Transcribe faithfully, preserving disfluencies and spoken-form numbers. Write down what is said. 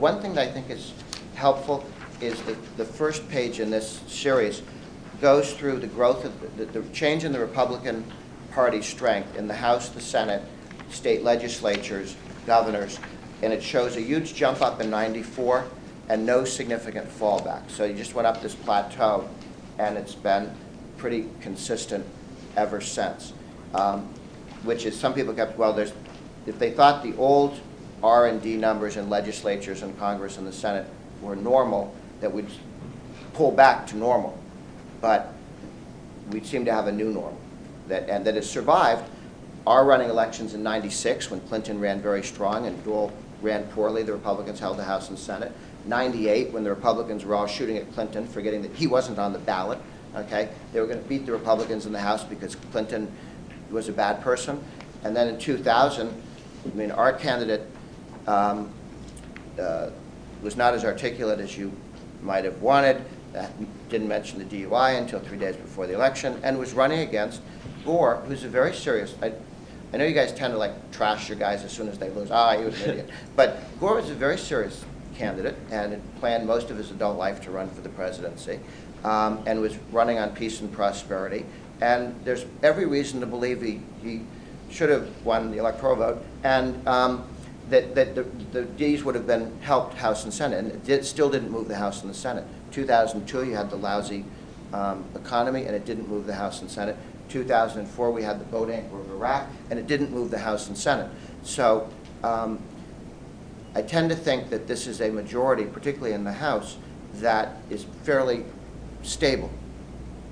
One thing that I think is helpful is that the first page in this series goes through the growth of the, the change in the Republican Party strength in the House, the Senate, state legislatures, governors, and it shows a huge jump up in ninety-four and no significant fallback. So you just went up this plateau, and it's been pretty consistent ever since. Um, which is, some people kept, well, there's, if they thought the old R and D numbers in legislatures and Congress and the Senate were normal, that we'd pull back to normal. But we seem to have a new normal, that, and that has survived our running elections in ninety-six, when Clinton ran very strong and Dole ran poorly. The Republicans held the House and Senate. ninety-eight, when the Republicans were all shooting at Clinton, forgetting that he wasn't on the ballot. Okay, they were going to beat the Republicans in the House because Clinton was a bad person. And then in two thousand, I mean, our candidate um, uh, was not as articulate as you might have wanted. Uh, didn't mention the D U I until three days before the election, and was running against Gore, who's a very serious. I, I know you guys tend to like trash your guys as soon as they lose. Ah, he was an idiot. But Gore was a very serious candidate and had planned most of his adult life to run for the presidency, um, and was running on peace and prosperity. And there's every reason to believe he, he should have won the electoral vote, and um, that, that the, the D's would have been helped House and Senate, and it did, still didn't move the House and the Senate. two thousand two, you had the lousy um, economy, and it didn't move the House and Senate. two thousand four, we had the boat anchor of Iraq, and it didn't move the House and Senate. So um, I tend to think that this is a majority, particularly in the House, that is fairly stable.